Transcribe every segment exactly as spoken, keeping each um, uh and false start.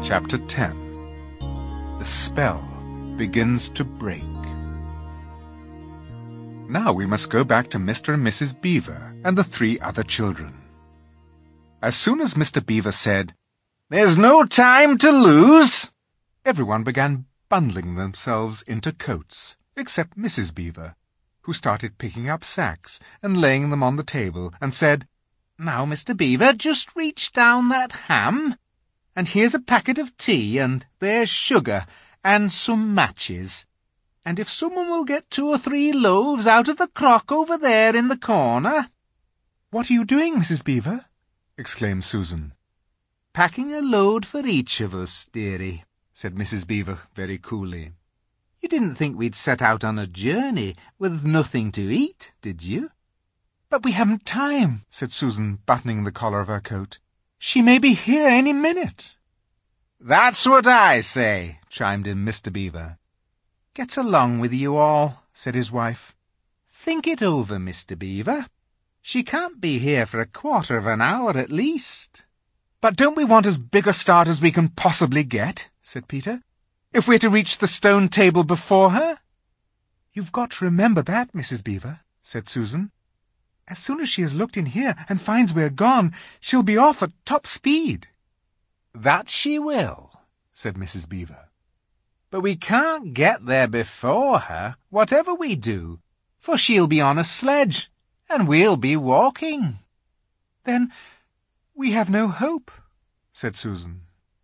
Chapter ten. The spell begins to break. Now we must go back to Mister and Missus Beaver and the three other children. As soon as Mister Beaver said, "There's no time to lose," everyone began bundling themselves into coats, except Missus Beaver, who started picking up sacks and laying them on the table and said, "Now, Mister Beaver, just reach down that ham, and here's a packet of tea, and there's sugar, and some matches. And if someone will get two or three loaves out of the crock over there in the corner—" "What are you doing, Missus Beaver?" exclaimed Susan. "Packing a load for each of us, dearie," said Missus Beaver very coolly. "You didn't think we'd set out on a journey with nothing to eat, did you?" "But we haven't time," said Susan, buttoning the collar of her coat. "She may be here any minute." "That's what I say," chimed in Mister Beaver. "Get along with you all," said his wife. "Think it over, Mister Beaver. She can't be here for a quarter of an hour at least." "But don't we want as big a start as we can possibly get?" said Peter. "If we're to reach the stone table before her?" "You've got to remember that, Missus Beaver," said Susan. "As soon as she has looked in here and finds we're gone, she'll be off at top speed." "That she will," said Missus Beaver. "But we can't get there before her, whatever we do, for she'll be on a sledge, and we'll be walking." "Then we have no hope," said Susan.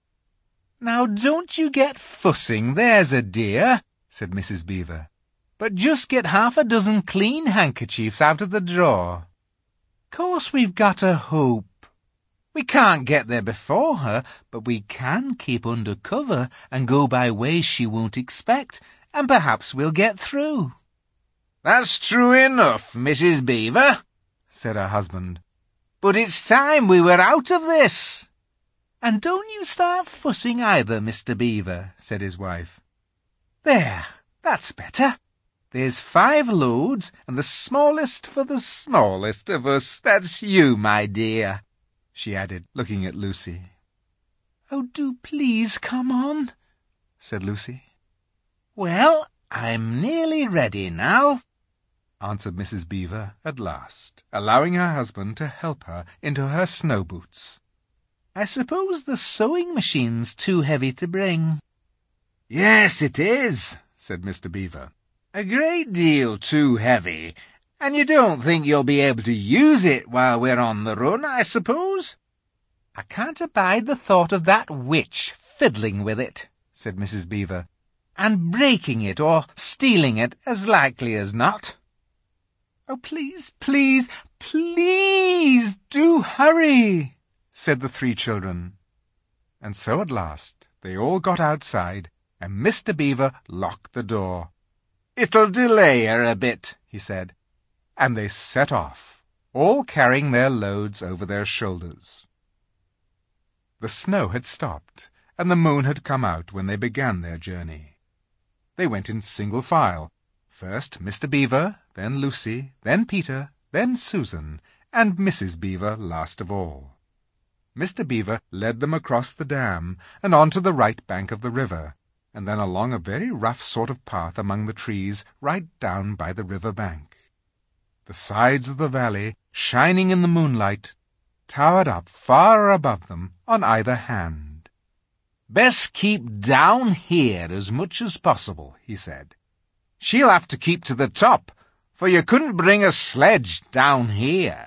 "Now don't you get fussing, there's a dear," said Missus Beaver. "But just get half a dozen clean handkerchiefs out of the drawer. Course we've got a hope. We can't get there before her, but we can keep under cover and go by ways she won't expect, and perhaps we'll get through." "That's true enough, Missus Beaver," said her husband. "But it's time we were out of this." "And don't you start fussing either, Mister Beaver," said his wife. "There, that's better. There's five loads, and the smallest for the smallest of us. That's you, my dear," she added, looking at Lucy. "Oh, do please come on," said Lucy. "Well, I'm nearly ready now," answered Missus Beaver at last, allowing her husband to help her into her snow boots. "I suppose the sewing machine's too heavy to bring." "Yes, it is," said Mister Beaver. "A great deal too heavy. And you don't think you'll be able to use it while we're on the run, I suppose?" "I can't abide the thought of that witch fiddling with it," said Missus Beaver, "and breaking it or stealing it as likely as not." "Oh, please, please, please do hurry," said the three children. And so at last they all got outside, and Mister Beaver locked the door. "It'll delay her a bit," he said, and they set off, all carrying their loads over their shoulders. The snow had stopped, and the moon had come out when they began their journey. They went in single file, first Mister Beaver, then Lucy, then Peter, then Susan, and Missus Beaver last of all. Mister Beaver led them across the dam and on to the right bank of the river, and then along a very rough sort of path among the trees right down by the river bank. The sides of the valley, shining in the moonlight, towered up far above them on either hand. "Best keep down here as much as possible," he said. "She'll have to keep to the top, for you couldn't bring a sledge down here."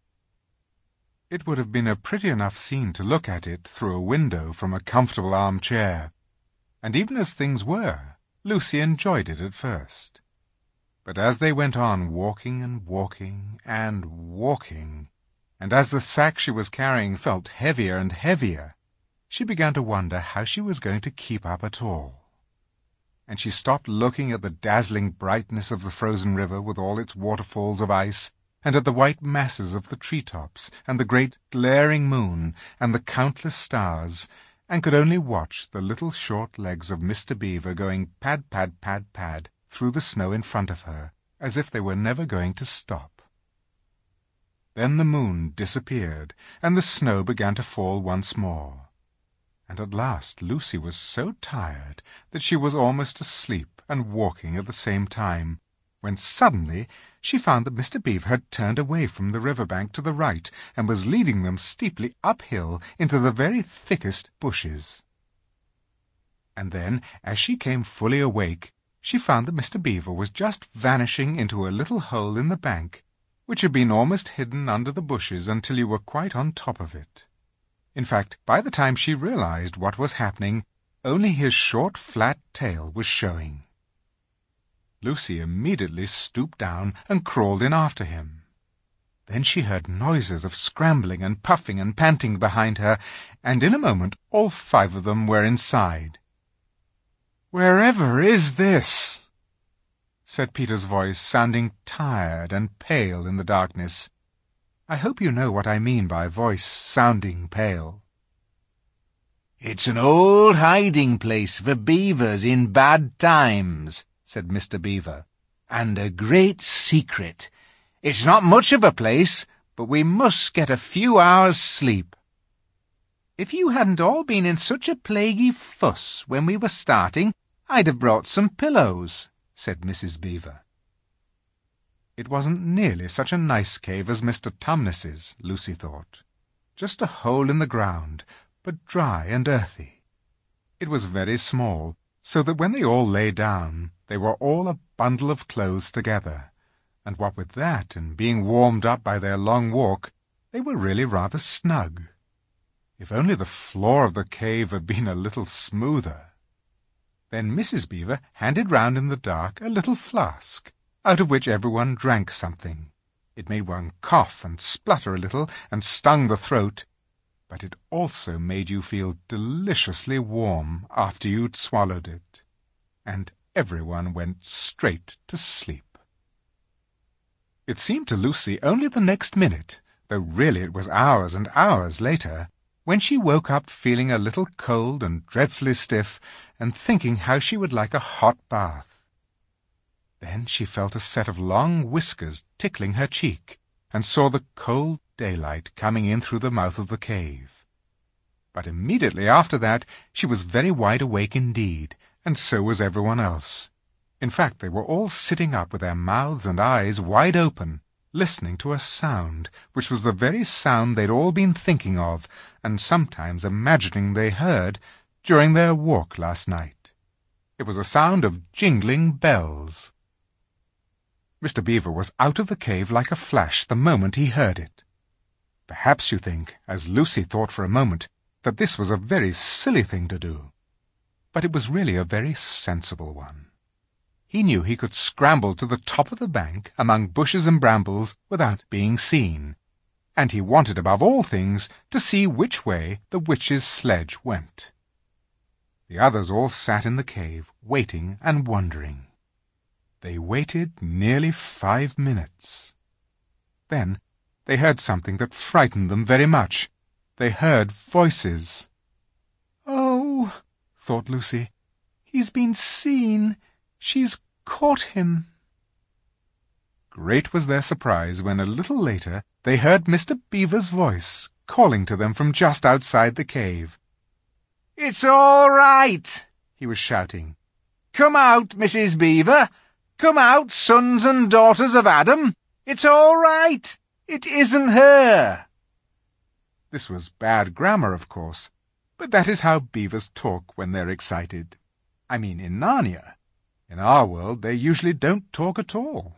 It would have been a pretty enough scene to look at it through a window from a comfortable armchair, and even as things were, Lucy enjoyed it at first. But as they went on walking and walking and walking, and as the sack she was carrying felt heavier and heavier, she began to wonder how she was going to keep up at all. And she stopped looking at the dazzling brightness of the frozen river with all its waterfalls of ice, and at the white masses of the tree-tops, and the great glaring moon, and the countless stars, and could only watch the little short legs of Mister Beaver going pad, pad, pad, pad through the snow in front of her, as if they were never going to stop. Then the moon disappeared, and the snow began to fall once more. and at last Lucy was so tired that she was almost asleep and walking at the same time, when suddenly she found that Mister Beaver had turned away from the river-bank to the right and was leading them steeply uphill into the very thickest bushes. And then, as she came fully awake, she found that Mister Beaver was just vanishing into a little hole in the bank, which had been almost hidden under the bushes until you were quite on top of it. In fact, by the time she realized what was happening, only his short, flat tail was showing. Lucy immediately stooped down and crawled in after him. Then she heard noises of scrambling and puffing and panting behind her, and in a moment all five of them were inside. "Wherever is this?" said Peter's voice, sounding tired and pale in the darkness. I hope you know what I mean by voice sounding pale. "It's an old hiding-place for beavers in bad times," said Mister Beaver, "and a great secret. It's not much of a place, but we must get a few hours' sleep." "If you hadn't all been in such a plaguey fuss when we were starting, I'd have brought some pillows," said Missus Beaver. It wasn't nearly such a nice cave as Mister Tumnus's, Lucy thought. Just a hole in the ground, but dry and earthy. It was very small, so that when they all lay down, they were all a bundle of clothes together, and what with that and being warmed up by their long walk, they were really rather snug. If only the floor of the cave had been a little smoother. Then Missus Beaver handed round in the dark a little flask, out of which everyone drank something. It made one cough and splutter a little and stung the throat, but it also made you feel deliciously warm after you'd swallowed it, and everyone went straight to sleep. It seemed to Lucy only the next minute, though really it was hours and hours later, when she woke up feeling a little cold and dreadfully stiff, and thinking how she would like a hot bath. Then she felt a set of long whiskers tickling her cheek, and saw the cold daylight coming in through the mouth of the cave. But immediately after that she was very wide awake indeed, and so was everyone else. In fact, they were all sitting up with their mouths and eyes wide open, listening to a sound which was the very sound they'd all been thinking of, and sometimes imagining they heard, during their walk last night. It was a sound of jingling bells. Mister Beaver was out of the cave like a flash the moment he heard it. Perhaps you think, as Lucy thought for a moment, that this was a very silly thing to do. But it was really a very sensible one. He knew he could scramble to the top of the bank among bushes and brambles without being seen, and he wanted above all things to see which way the witch's sledge went. The others all sat in the cave, waiting and wondering. They waited nearly five minutes. Then they heard something that frightened them very much. They heard voices. "Oh," thought Lucy, "he's been seen. She's caught him." Great was their surprise when a little later they heard Mister Beaver's voice calling to them from just outside the cave. "It's all right," he was shouting. "Come out, Missus Beaver. Come out, sons and daughters of Adam. It's all right. It isn't her." This was bad grammar, of course, but that is how beavers talk when they're excited. I mean in Narnia. In our world they usually don't talk at all.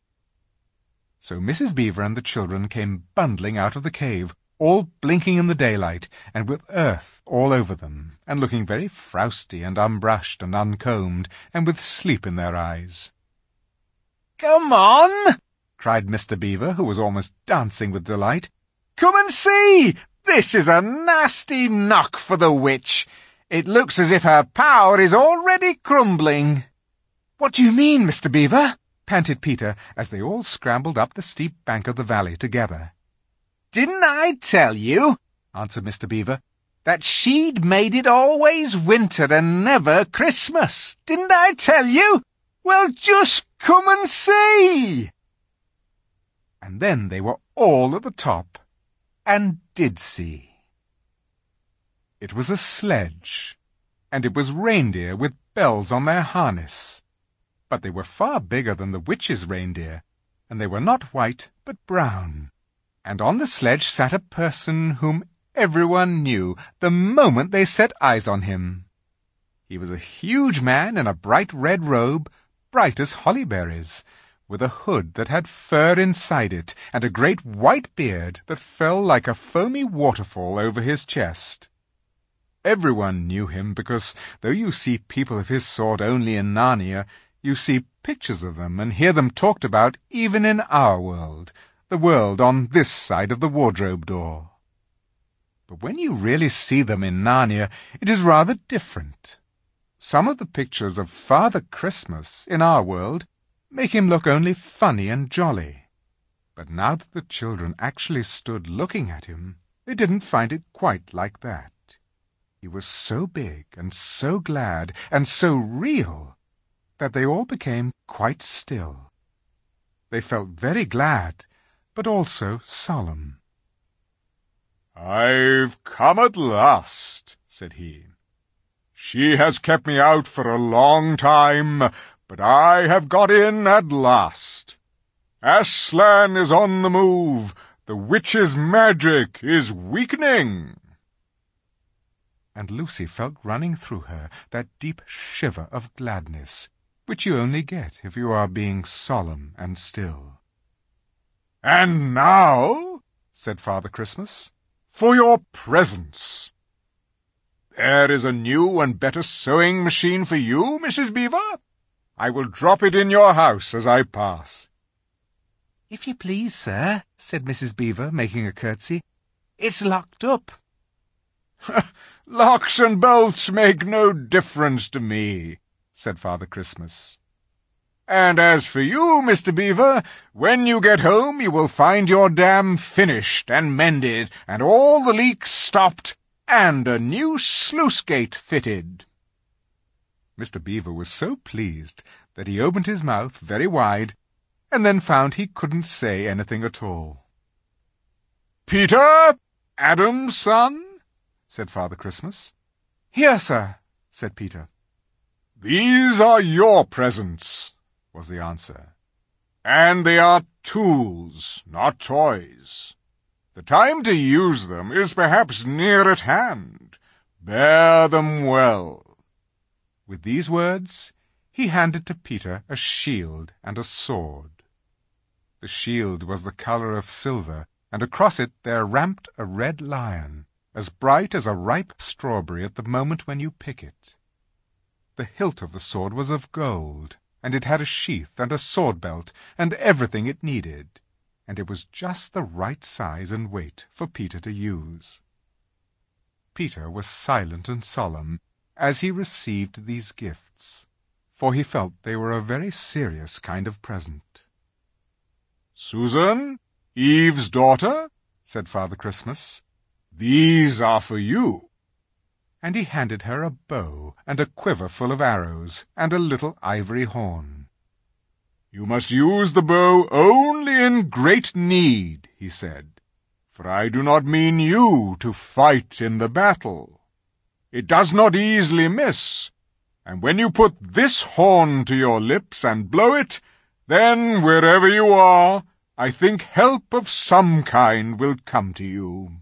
So Missus Beaver and the children came bundling out of the cave, all blinking in the daylight, and with earth all over them, and looking very frowsty and unbrushed and uncombed, and with sleep in their eyes. "Come on!" cried Mister Beaver, who was almost dancing with delight. "Come and see! This is a nasty knock for the witch. It looks as if her power is already crumbling." "What do you mean, Mister Beaver?" panted Peter, as they all scrambled up the steep bank of the valley together. "Didn't I tell you," answered Mister Beaver, "that she'd made it always winter and never Christmas? Didn't I tell you? Well, just come and see." And then they were all at the top, and did see. It was a sledge, and it was reindeer with bells on their harness. But they were far bigger than the witch's reindeer, and they were not white but brown. And on the sledge sat a person whom everyone knew the moment they set eyes on him. He was a huge man in a bright red robe, bright as holly berries, with a hood that had fur inside it, and a great white beard that fell like a foamy waterfall over his chest. Everyone knew him because, though you see people of his sort only in Narnia, you see pictures of them and hear them talked about even in our world, the world on this side of the wardrobe door. But when you really see them in Narnia, it is rather different. Some of the pictures of Father Christmas in our world make him look only funny and jolly. But now that the children actually stood looking at him, they didn't find it quite like that. He was so big and so glad and so real that they all became quite still. They felt very glad, but also solemn. "I've come at last," said he. "She has kept me out for a long time, but I have got in at last. Aslan is on the move. The witch's magic is weakening." And Lucy felt running through her that deep shiver of gladness, which you only get if you are being solemn and still. "And now," said Father Christmas, "for your presents. There is a new and better sewing machine for you, Missus Beaver. I will drop it in your house as I pass." "If you please, sir," said Missus Beaver, making a curtsy, "it's locked up." "Locks and bolts make no difference to me," said Father Christmas. "And as for you, Mister Beaver, when you get home you will find your dam finished and mended, and all the leaks stopped, and a new sluice gate fitted." Mister Beaver was so pleased that he opened his mouth very wide, and then found he couldn't say anything at all. "Peter, Adam's son?" said Father Christmas. "Here, sir," said Peter. "These are your presents," was the answer. "And they are tools, not toys. The time to use them is perhaps near at hand. Bear them well." With these words, he handed to Peter a shield and a sword. The shield was the colour of silver, and across it there ramped a red lion, as bright as a ripe strawberry at the moment when you pick it. The hilt of the sword was of gold, and it had a sheath and a sword belt and everything it needed, and it was just the right size and weight for Peter to use. Peter was silent and solemn as he received these gifts, for he felt they were a very serious kind of present. "Susan, Eve's daughter," said Father Christmas, "these are for you." And he handed her a bow and a quiver full of arrows and a little ivory horn. "You must use the bow only in great need," he said, "for I do not mean you to fight in the battle. It does not easily miss, and when you put this horn to your lips and blow it, then, wherever you are, I think help of some kind will come to you."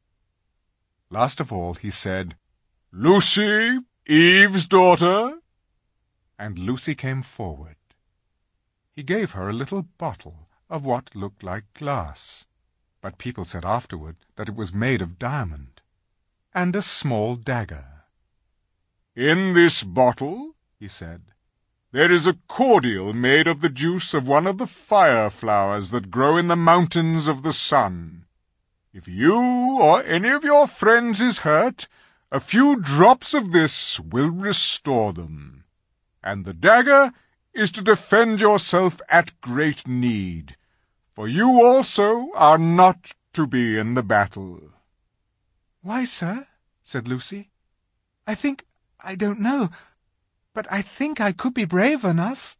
Last of all he said, "Lucy, Eve's daughter." And Lucy came forward. He gave her a little bottle of what looked like glass, but people said afterward that it was made of diamond, and a small dagger. "In this bottle," he said, "there is a cordial made of the juice of one of the fire flowers that grow in the mountains of the sun. If you or any of your friends is hurt, a few drops of this will restore them. And the dagger is to defend yourself at great need, for you also are not to be in the battle." "Why, sir?" said Lucy. "I think, I don't know, but I think I could be brave enough."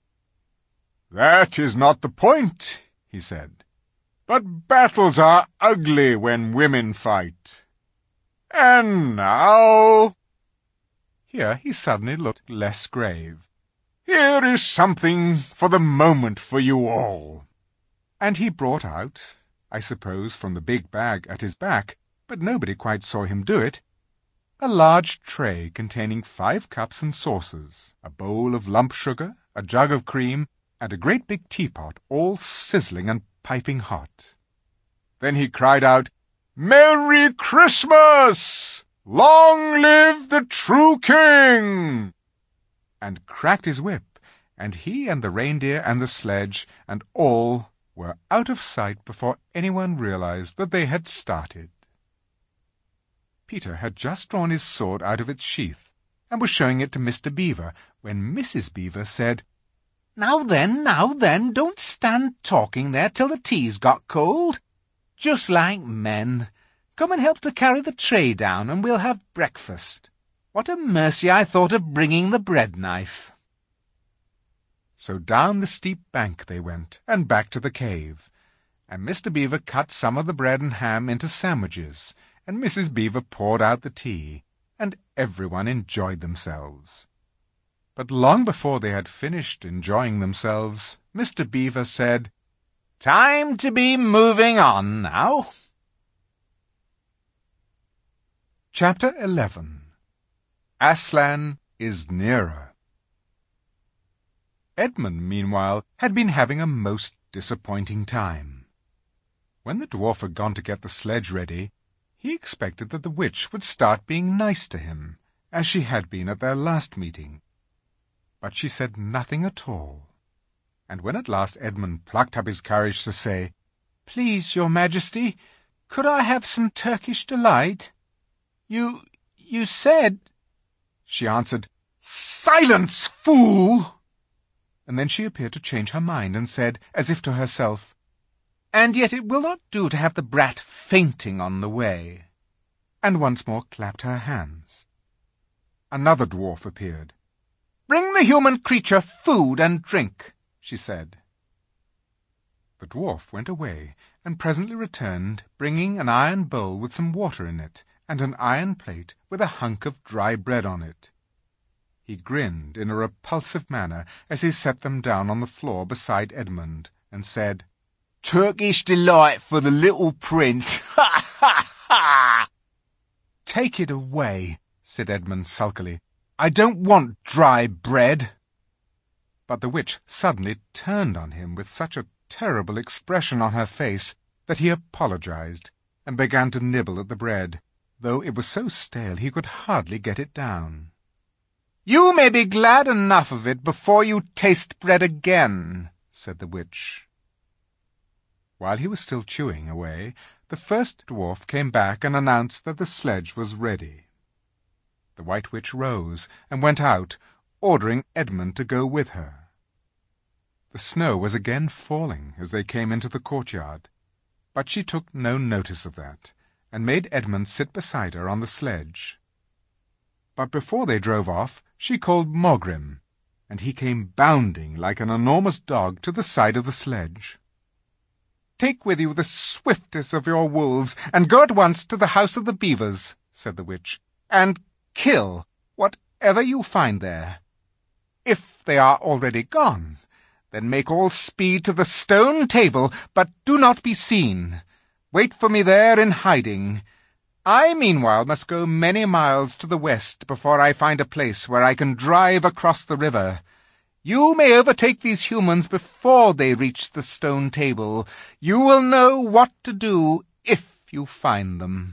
"That is not the point," he said. "But battles are ugly when women fight. And now—" Here he suddenly looked less grave. "Here is something for the moment for you all." And he brought out, I suppose from the big bag at his back, but nobody quite saw him do it, a large tray containing five cups and saucers, a bowl of lump sugar, a jug of cream, and a great big teapot, all sizzling and piping hot. Then he cried out, "Merry Christmas! Long live the true king!" and cracked his whip, and he and the reindeer and the sledge and all were out of sight before anyone realized that they had started. Peter had just drawn his sword out of its sheath, and was showing it to Mister Beaver, when Missus Beaver said, "Now then, now then, don't stand talking there till the tea's got cold. Just like men. Come and help to carry the tray down, and we'll have breakfast. What a mercy I thought of bringing the bread knife." So down the steep bank they went, and back to the cave, and Mister Beaver cut some of the bread and ham into sandwiches, and Missus Beaver poured out the tea, and everyone enjoyed themselves. But long before they had finished enjoying themselves, Mister Beaver said, "Time to be moving on now." Chapter eleven. Aslan is nearer. Edmund, meanwhile, had been having a most disappointing time. When the dwarf had gone to get the sledge ready, he expected that the witch would start being nice to him, as she had been at their last meeting. But she said nothing at all, and when at last Edmund plucked up his courage to say, "Please, your Majesty, could I have some Turkish delight? You, you said—" She answered, "Silence, fool!" And then she appeared to change her mind, and said, as if to herself, "And yet it will not do to have the brat fainting on the way," and once more clapped her hands. Another dwarf appeared. "Bring the human creature food and drink," she said. The dwarf went away, and presently returned, bringing an iron bowl with some water in it, and an iron plate with a hunk of dry bread on it. He grinned in a repulsive manner as he set them down on the floor beside Edmund, and said, "Turkish delight for the little prince! Ha, ha, ha!" "Take it away," said Edmund sulkily. "I don't want dry bread." But the witch suddenly turned on him with such a terrible expression on her face that he apologized, and began to nibble at the bread, though it was so stale he could hardly get it down. "You may be glad enough of it before you taste bread again," said the witch. While he was still chewing away, the first dwarf came back and announced that the sledge was ready. The White Witch rose and went out, ordering Edmund to go with her. The snow was again falling as they came into the courtyard, but she took no notice of that, and made Edmund sit beside her on the sledge. But before they drove off, she called Mogrim, and he came bounding like an enormous dog to the side of the sledge. "Take with you the swiftest of your wolves, and go at once to the house of the beavers," said the witch, "and kill whatever you find there. If they are already gone, then make all speed to the stone table, but do not be seen. Wait for me there in hiding. I, meanwhile, must go many miles to the west before I find a place where I can drive across the river. You may overtake these humans before they reach the stone table. You will know what to do if you find them."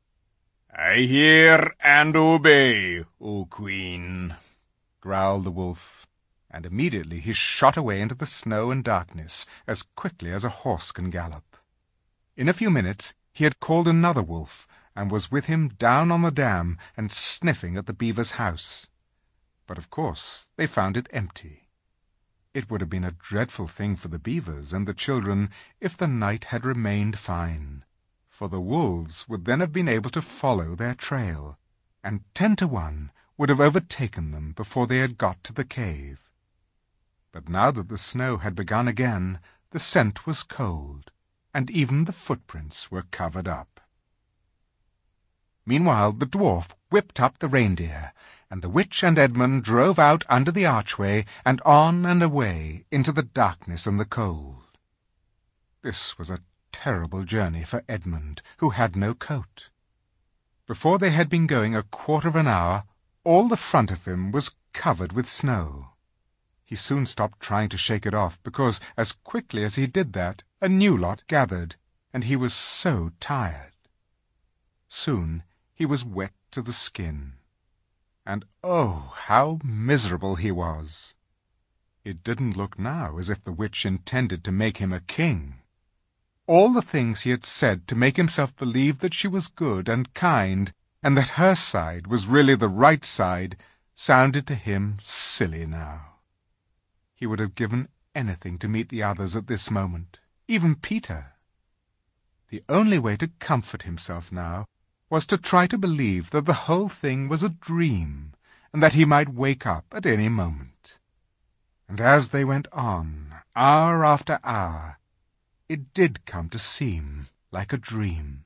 "I hear and obey, O Queen," growled the wolf, and immediately he shot away into the snow and darkness as quickly as a horse can gallop. In a few minutes he had called another wolf, and was with him down on the dam and sniffing at the beaver's house. But of course they found it empty. It would have been a dreadful thing for the beavers and the children if the night had remained fine, for the wolves would then have been able to follow their trail, and ten to one would have overtaken them before they had got to the cave. But now that the snow had begun again, the scent was cold, and even the footprints were covered up. Meanwhile the dwarf whipped up the reindeer, and the witch and Edmund drove out under the archway and on and away into the darkness and the cold. This was a terrible journey for Edmund, who had no coat. Before they had been going a quarter of an hour, all the front of him was covered with snow. He soon stopped trying to shake it off, because as quickly as he did that, a new lot gathered, and he was so tired. Soon he was wet to the skin, and oh, how miserable he was! It didn't look now as if the witch intended to make him a king. All the things he had said to make himself believe that she was good and kind, and that her side was really the right side, sounded to him silly now. He would have given anything to meet the others at this moment, even Peter. The only way to comfort himself now was to try to believe that the whole thing was a dream, and that he might wake up at any moment. And as they went on, hour after hour, it did come to seem like a dream.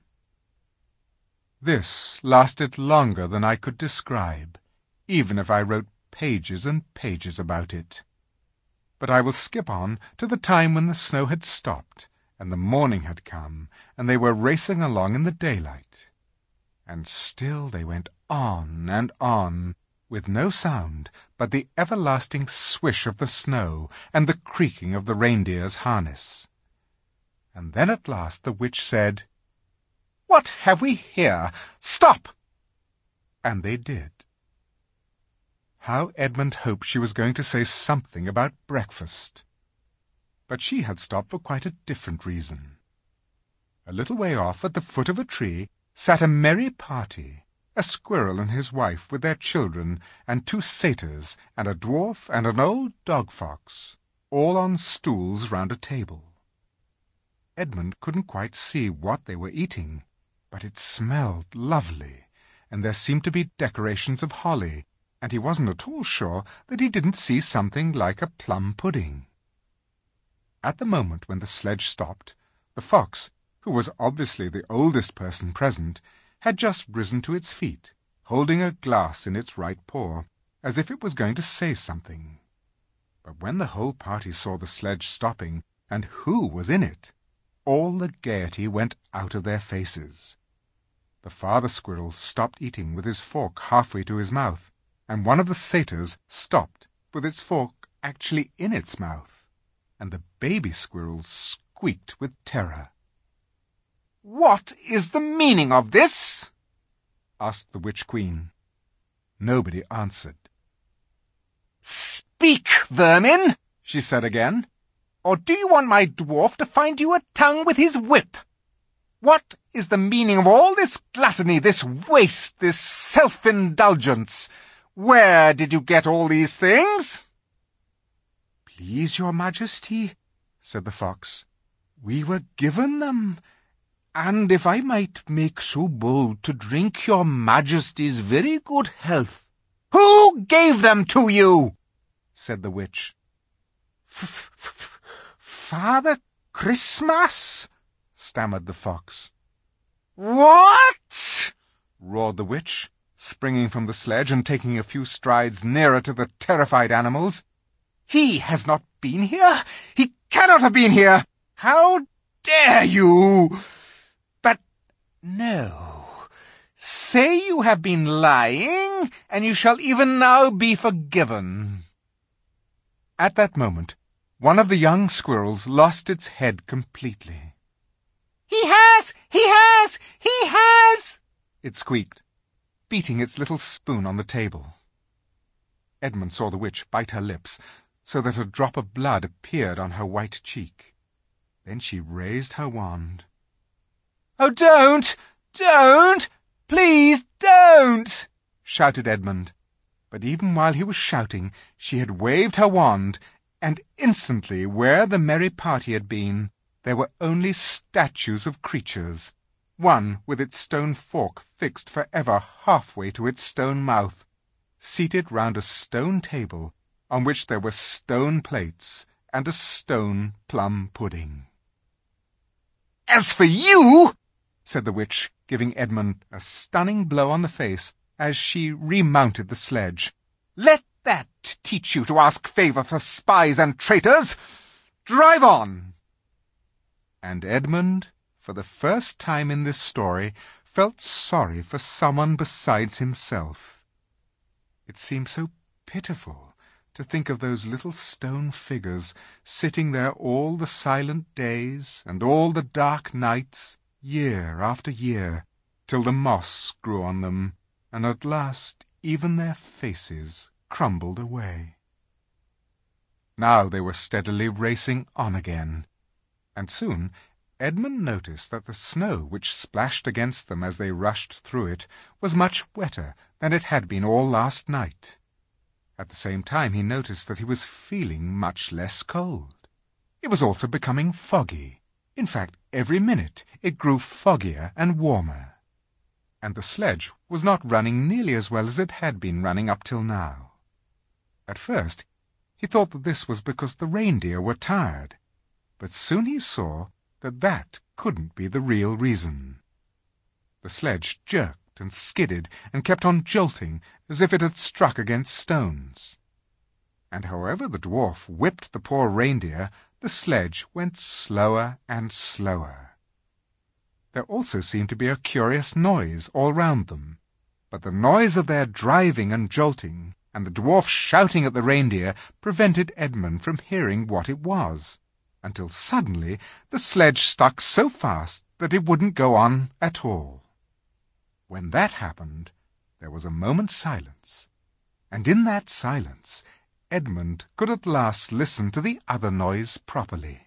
This lasted longer than I could describe, even if I wrote pages and pages about it. But I will skip on to the time when the snow had stopped, and the morning had come, and they were racing along in the daylight. And still they went on and on, with no sound but the everlasting swish of the snow and the creaking of the reindeer's harness. And then at last the witch said, "What have we here? Stop!" And they did. How Edmund hoped she was going to say something about breakfast. But she had stopped for quite a different reason. A little way off, at the foot of a tree, sat a merry party, a squirrel and his wife with their children, and two satyrs, and a dwarf and an old dog-fox, all on stools round a table. Edmund couldn't quite see what they were eating, but it smelled lovely, and there seemed to be decorations of holly, and he wasn't at all sure that he didn't see something like a plum pudding. At the moment when the sledge stopped, the fox, who was obviously the oldest person present, had just risen to its feet, holding a glass in its right paw, as if it was going to say something. But when the whole party saw the sledge stopping, and who was in it, all the gaiety went out of their faces. The father squirrel stopped eating with his fork halfway to his mouth, and one of the satyrs stopped with its fork actually in its mouth, and the baby squirrels squeaked with terror. "What is the meaning of this?" asked the witch-queen. Nobody answered. "Speak, vermin," she said again. "Or do you want my dwarf to find you a tongue with his whip? What is the meaning of all this gluttony, this waste, this self-indulgence? Where did you get all these things?" "Please, your majesty," said the fox, "we were given them, and if I might make so bold to drink your majesty's very good health—" "Who gave them to you?" said the witch. "Father Christmas," stammered the fox. "What?" roared the witch, springing from the sledge and taking a few strides nearer to the terrified animals. "He has not been here! He cannot have been here! How dare you! But no. Say you have been lying, and you shall even now be forgiven." At that moment, one of the young squirrels lost its head completely. "He has! He has! He has!" it squeaked, beating its little spoon on the table. Edmund saw the witch bite her lips, so that a drop of blood appeared on her white cheek. Then she raised her wand. "Oh, don't! Don't! Please don't!" shouted Edmund. But even while he was shouting, she had waved her wand, and instantly, where the merry party had been, there were only statues of creatures, one with its stone fork fixed for ever halfway to its stone mouth, seated round a stone table on which there were stone plates and a stone plum pudding. "As for you," said the witch, giving Edmund a stunning blow on the face as she remounted the sledge. "Let that teach you to ask favour for spies and traitors! Drive on!" And Edmund, for the first time in this story, felt sorry for someone besides himself. It seemed so pitiful to think of those little stone figures sitting there all the silent days and all the dark nights, year after year, till the moss grew on them, and at last even their faces crumbled away. Now they were steadily racing on again, and soon Edmund noticed that the snow which splashed against them as they rushed through it was much wetter than it had been all last night. At the same time he noticed that he was feeling much less cold. It was also becoming foggy. In fact, every minute it grew foggier and warmer. And the sledge was not running nearly as well as it had been running up till now. At first he thought that this was because the reindeer were tired, but soon he saw that that couldn't be the real reason. The sledge jerked and skidded and kept on jolting as if it had struck against stones. And however the dwarf whipped the poor reindeer, the sledge went slower and slower. There also seemed to be a curious noise all round them, but the noise of their driving and jolting, and the dwarf shouting at the reindeer, prevented Edmund from hearing what it was, until suddenly the sledge stuck so fast that it wouldn't go on at all. When that happened, there was a moment's silence, and in that silence Edmund could at last listen to the other noise properly.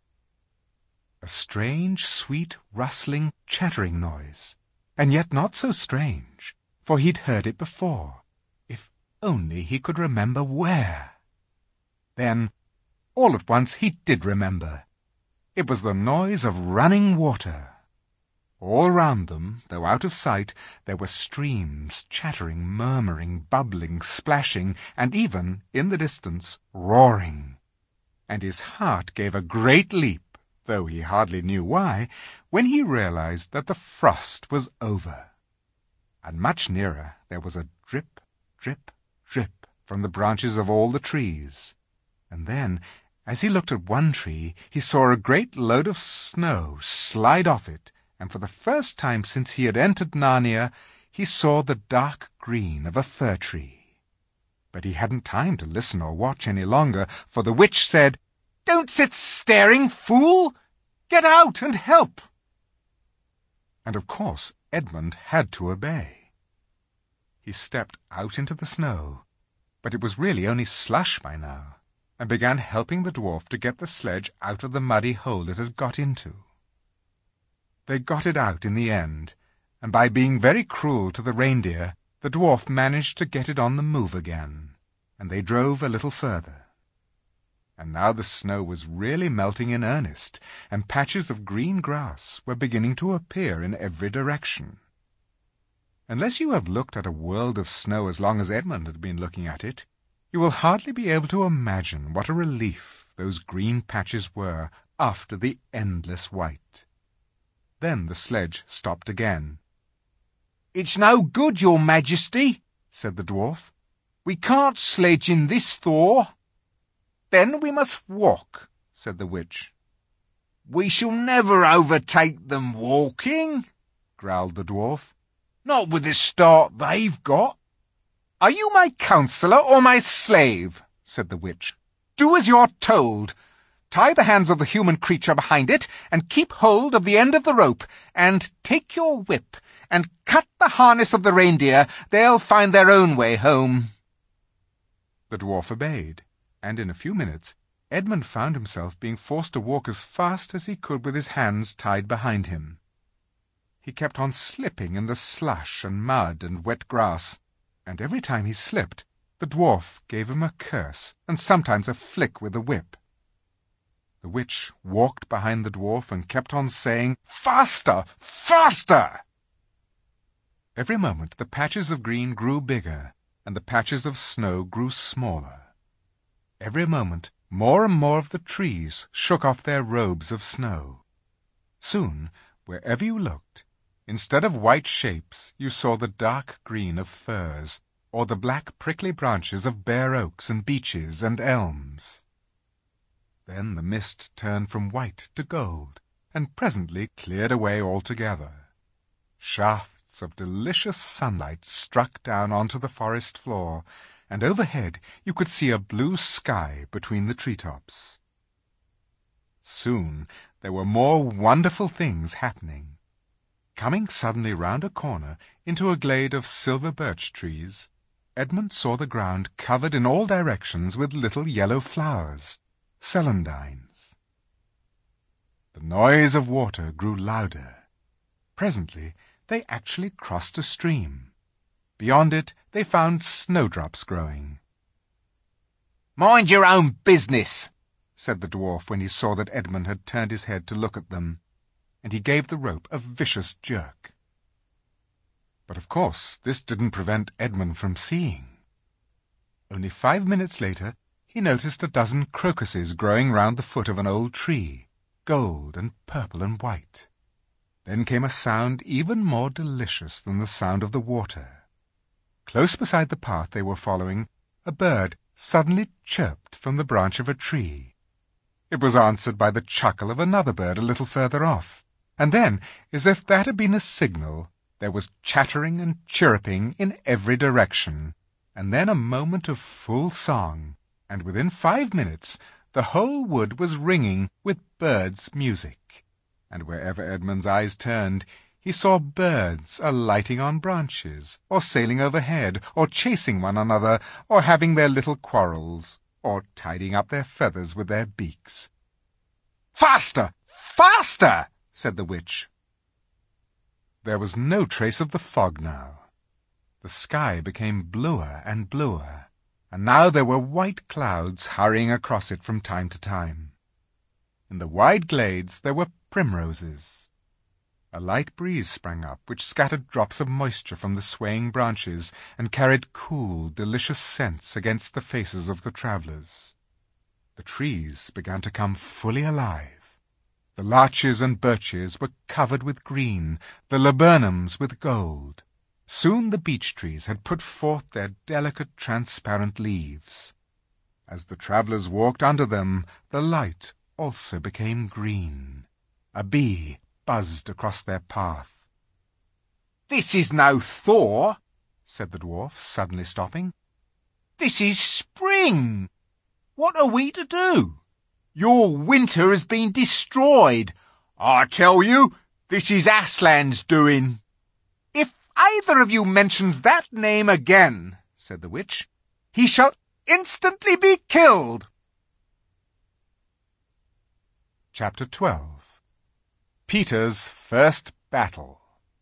A strange, sweet, rustling, chattering noise, and yet not so strange, for he'd heard it before, if only he could remember where. Then, all at once he did remember. It was the noise of running water. All round them, though out of sight, there were streams, chattering, murmuring, bubbling, splashing, and even, in the distance, roaring. And his heart gave a great leap, though he hardly knew why, when he realized that the frost was over. And much nearer there was a drip, drip, drip from the branches of all the trees. And then, as he looked at one tree, he saw a great load of snow slide off it, and for the first time since he had entered Narnia, he saw the dark green of a fir tree. But he hadn't time to listen or watch any longer, for the witch said, "Don't sit staring, fool! Get out and help!" And of course Edmund had to obey. He stepped out into the snow, but it was really only slush by now, and began helping the dwarf to get the sledge out of the muddy hole it had got into. They got it out in the end, and by being very cruel to the reindeer, the dwarf managed to get it on the move again, and they drove a little further. And now the snow was really melting in earnest, and patches of green grass were beginning to appear in every direction. Unless you have looked at a world of snow as long as Edmund had been looking at it, you will hardly be able to imagine what a relief those green patches were after the endless white. Then the sledge stopped again. "It's no good, your majesty," said the dwarf. "We can't sledge in this thaw." "Then we must walk," said the witch. "We shall never overtake them walking," growled the dwarf. "Not with the start they've got." "Are you my counsellor or my slave?" said the witch. "Do as you're told. Tie the hands of the human creature behind it, and keep hold of the end of the rope, and take your whip, and cut the harness of the reindeer. They'll find their own way home." The dwarf obeyed, and in a few minutes Edmund found himself being forced to walk as fast as he could with his hands tied behind him. He kept on slipping in the slush and mud and wet grass, and every time he slipped, the dwarf gave him a curse and sometimes a flick with the whip. The witch walked behind the dwarf and kept on saying, "Faster! Faster!" Every moment the patches of green grew bigger, and the patches of snow grew smaller. Every moment more and more of the trees shook off their robes of snow. Soon Wherever you looked, instead of white shapes, you saw the dark green of firs, or the black prickly branches of bare oaks and beeches and elms. Then the mist turned from white to gold, and presently cleared away altogether. Shafts of delicious sunlight struck down onto the forest floor, and overhead you could see a blue sky between the treetops. Soon there were more wonderful things happening. Coming suddenly round a corner into a glade of silver birch trees, Edmund saw the ground covered in all directions with little yellow flowers, celandines. The noise of water grew louder. Presently they actually crossed a stream. Beyond it they found snowdrops growing. "Mind your own business," said the dwarf when he saw that Edmund had turned his head to look at them, and he gave the rope a vicious jerk. But of course this didn't prevent Edmund from seeing. Only five minutes later he noticed a dozen crocuses growing round the foot of an old tree, gold and purple and white. Then came a sound even more delicious than the sound of the water. Close beside the path they were following, a bird suddenly chirped from the branch of a tree. It was answered by the chuckle of another bird a little further off, and then, as if that had been a signal, there was chattering and chirruping in every direction, and then a moment of full song, and within five minutes the whole wood was ringing with birds' music, and wherever Edmund's eyes turned, he saw birds alighting on branches, or sailing overhead, or chasing one another, or having their little quarrels, or tidying up their feathers with their beaks. "Faster! Faster!" said the witch. There was no trace of the fog now. The sky became bluer and bluer, and now there were white clouds hurrying across it from time to time. In the wide glades there were primroses. A light breeze sprang up, which scattered drops of moisture from the swaying branches and carried cool, delicious scents against the faces of the travellers. The trees began to come fully alive. The larches and birches were covered with green, the laburnums with gold. Soon the beech trees had put forth their delicate, transparent leaves. As the travellers walked under them, the light also became green. A bee buzzed across their path. "This is no thaw," said the dwarf, suddenly stopping. "This is spring. What are we to do? Your winter has been destroyed. I tell you, this is Aslan's doing." "If either of you mentions that name again," said the witch, "he shall instantly be killed." Chapter twelve. Peter's First Battle.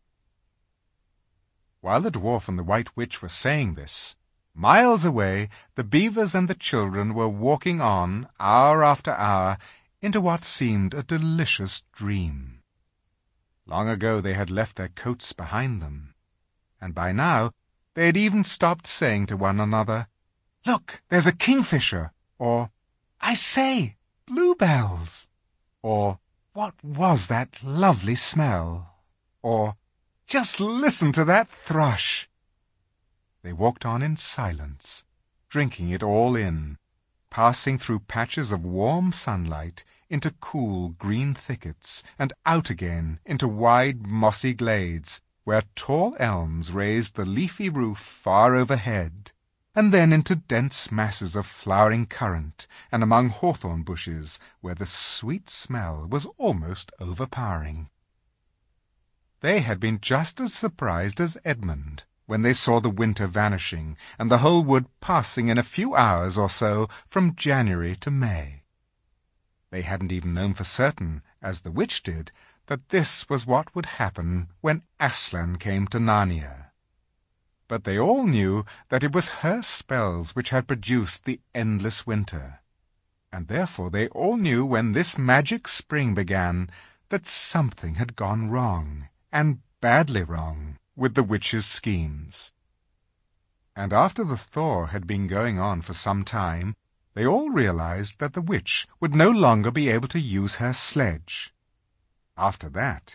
While the dwarf and the white witch were saying this, miles away the beavers and the children were walking on, hour after hour, into what seemed a delicious dream. Long ago they had left their coats behind them, and by now they had even stopped saying to one another, "Look, there's a kingfisher," or "I say, bluebells," or "What was that lovely smell?" or "Just listen to that thrush." They walked on in silence, drinking it all in, passing through patches of warm sunlight into cool green thickets, and out again into wide mossy glades, where tall elms raised the leafy roof far overhead, and then into dense masses of flowering currant, and among hawthorn bushes, where the sweet smell was almost overpowering. They had been just as surprised as Edmund when they saw the winter vanishing, and the whole wood passing in a few hours or so from January to May. They hadn't even known for certain, as the witch did, that this was what would happen when Aslan came to Narnia. But they all knew that it was her spells which had produced the endless winter, and therefore they all knew when this magic spring began that something had gone wrong, and badly wrong, with the witch's schemes. And after the thaw had been going on for some time, they all realized that the witch would no longer be able to use her sledge. After that,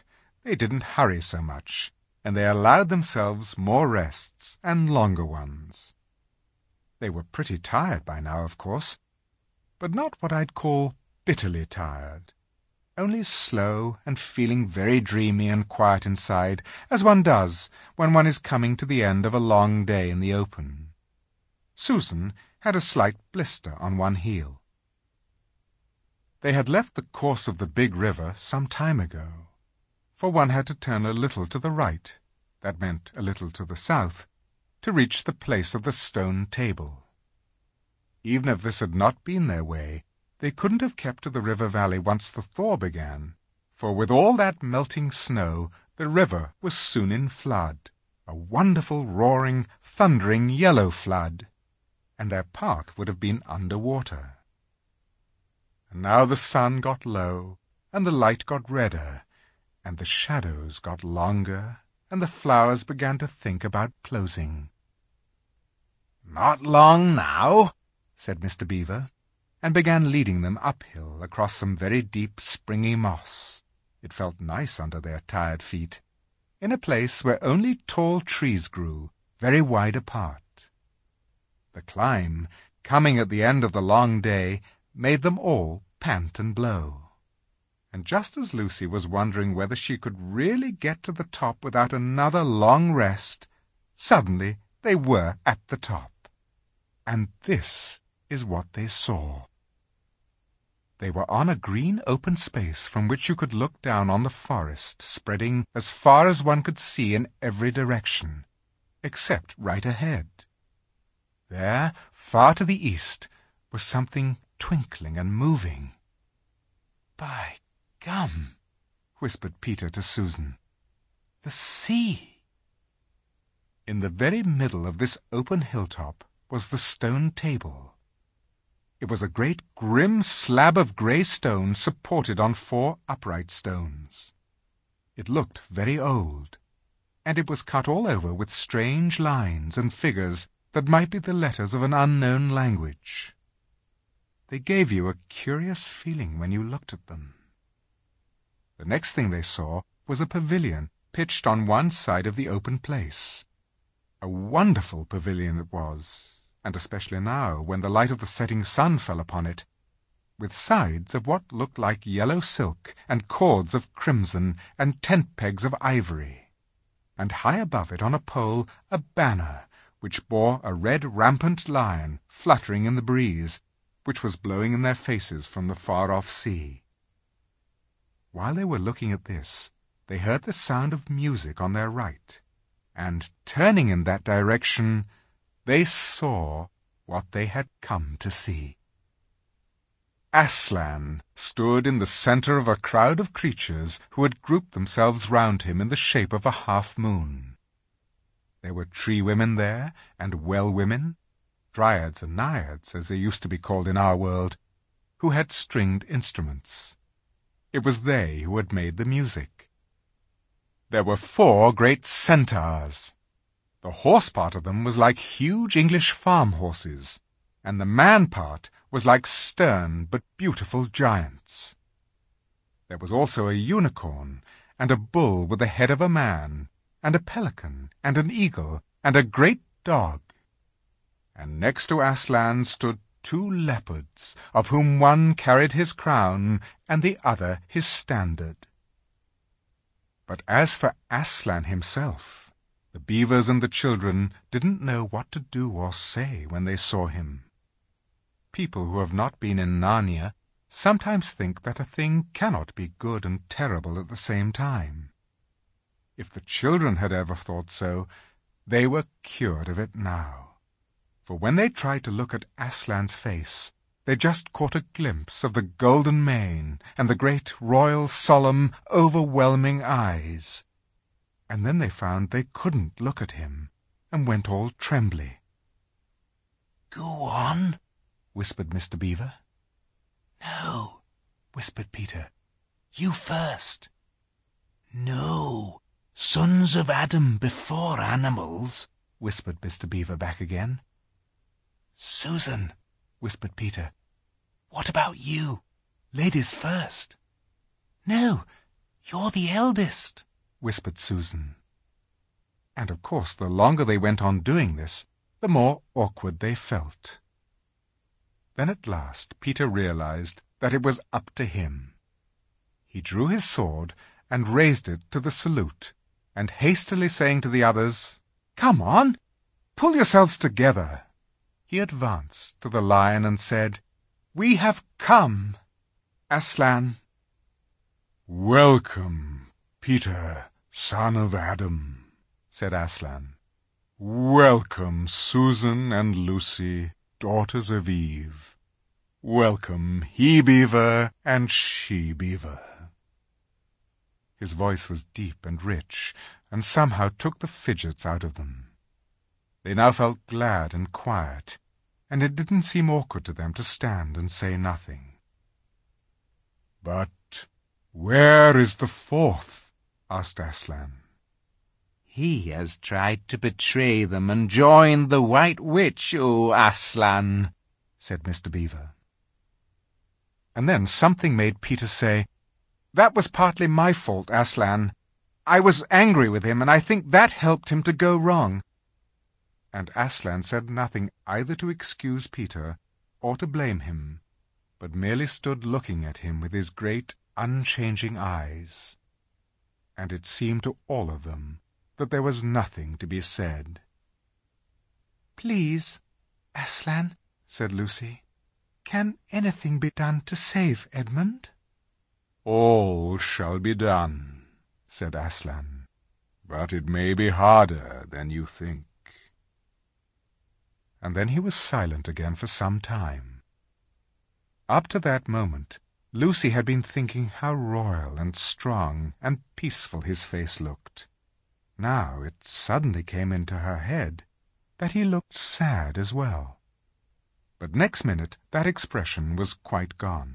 they didn't hurry so much, and they allowed themselves more rests and longer ones. They were pretty tired by now, of course, but not what I'd call bitterly tired, only slow and feeling very dreamy and quiet inside, as one does when one is coming to the end of a long day in the open. Susan had a slight blister on one heel. They had left the course of the big river some time ago, for one had to turn a little to the right, that meant a little to the south, to reach the place of the stone table. Even if this had not been their way, they couldn't have kept to the river valley once the thaw began, for with all that melting snow the river was soon in flood, a wonderful, roaring, thundering yellow flood, and their path would have been under water. And now the sun got low, and the light got redder, and the shadows got longer, and the flowers began to think about closing. "Not long now," said Mister Beaver, and began leading them uphill across some very deep springy moss. It felt nice under their tired feet, in a place where only tall trees grew, very wide apart. The climb, coming at the end of the long day, made them all pant and blow. And just as Lucy was wondering whether she could really get to the top without another long rest, suddenly they were at the top. And this is what they saw. They were on a green open space from which you could look down on the forest, spreading as far as one could see in every direction, except right ahead. There, far to the east, was something twinkling and moving. "By gum," whispered Peter to Susan, "the sea!" In the very middle of this open hilltop was the stone table. It was a great grim slab of grey stone supported on four upright stones. It looked very old, and it was cut all over with strange lines and figures that might be the letters of an unknown language. They gave you a curious feeling when you looked at them. The next thing they saw was a pavilion pitched on one side of the open place. A wonderful pavilion it was, and especially now, when the light of the setting sun fell upon it, with sides of what looked like yellow silk, and cords of crimson, and tent-pegs of ivory, and high above it on a pole a banner, which bore a red rampant lion fluttering in the breeze, which was blowing in their faces from the far-off sea. While they were looking at this, they heard the sound of music on their right, and, turning in that direction, they saw what they had come to see. Aslan stood in the centre of a crowd of creatures who had grouped themselves round him in the shape of a half-moon. There were tree-women there, and well-women, dryads and naiads, as they used to be called in our world, who had stringed instruments. It was they who had made the music. There were four great centaurs. The horse part of them was like huge English farm horses, and the man part was like stern but beautiful giants. There was also a unicorn, and a bull with the head of a man, and a pelican, and an eagle, and a great dog. And next to Aslan stood two leopards, of whom one carried his crown, and the other his standard. But as for Aslan himself, the beavers and the children didn't know what to do or say when they saw him. People who have not been in Narnia sometimes think that a thing cannot be good and terrible at the same time. If the children had ever thought so, they were cured of it now. For when they tried to look at Aslan's face, they just caught a glimpse of the golden mane and the great royal, solemn, overwhelming eyes. And then they found they couldn't look at him, and went all trembly. "Go on," whispered Mister Beaver. "No," whispered Peter. "You first." "No, sons of Adam before animals," whispered Mister Beaver back again. "Susan," whispered Peter, "what about you? Ladies first." "No, you're the eldest," whispered Susan. And of course, the longer they went on doing this, the more awkward they felt. Then at last Peter realized that it was up to him. He drew his sword and raised it to the salute, and hastily saying to the others, "Come on, pull yourselves together," he advanced to the lion and said, "We have come, Aslan." "Welcome, Peter, son of Adam," said Aslan. "Welcome, Susan and Lucy, daughters of Eve. Welcome, he-beaver and she-beaver." His voice was deep and rich, and somehow took the fidgets out of them. They now felt glad and quiet, and it didn't seem awkward to them to stand and say nothing. "But where is the fourth?" asked Aslan. "He has tried to betray them and join the White Witch, O Aslan," said Mister Beaver. And then something made Peter say, "That was partly my fault, Aslan. I was angry with him, and I think that helped him to go wrong." And Aslan said nothing either to excuse Peter or to blame him, but merely stood looking at him with his great, unchanging eyes. And it seemed to all of them that there was nothing to be said. "Please, Aslan," said Lucy, "can anything be done to save Edmund?" "All shall be done," said Aslan, "but it may be harder than you think." And then he was silent again for some time. Up to that moment, Lucy had been thinking how royal and strong and peaceful his face looked. Now it suddenly came into her head that he looked sad as well. But next minute that expression was quite gone.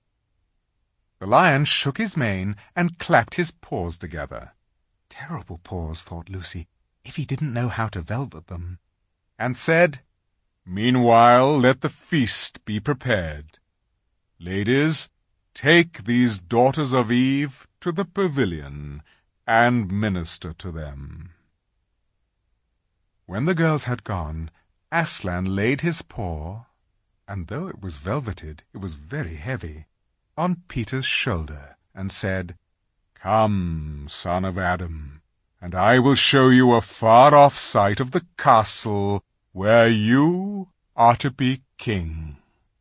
The lion shook his mane and clapped his paws together. Terrible paws, thought Lucy, if he didn't know how to velvet them. And said, "Meanwhile let the feast be prepared. Ladies, take these daughters of Eve to the pavilion, and minister to them." When the girls had gone, Aslan laid his paw, and though it was velveted, it was very heavy, on Peter's shoulder, and said, "Come, son of Adam, and I will show you a far-off sight of the castle where you are to be king."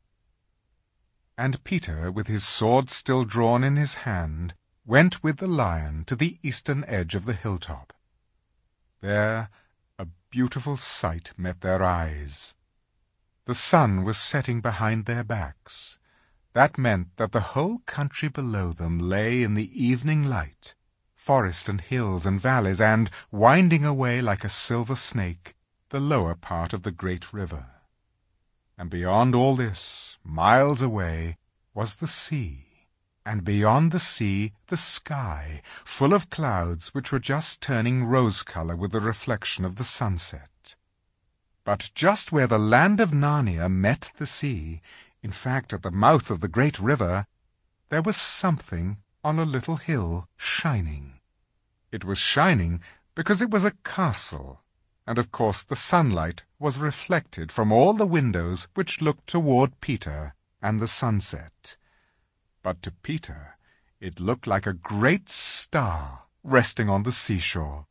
And Peter, with his sword still drawn in his hand, went with the lion to the eastern edge of the hilltop. There a beautiful sight met their eyes. The sun was setting behind their backs. That meant that the whole country below them lay in the evening light, forest and hills and valleys, and, winding away like a silver snake, the lower part of the great river. And beyond all this, miles away, was the sea, and beyond the sea the sky, full of clouds which were just turning rose-colour with the reflection of the sunset. But just where the land of Narnia met the sea, in fact at the mouth of the great river, there was something on a little hill shining. It was shining because it was a castle, and of course the sunlight was reflected from all the windows which looked toward Peter and the sunset. But to Peter it looked like a great star resting on the seashore.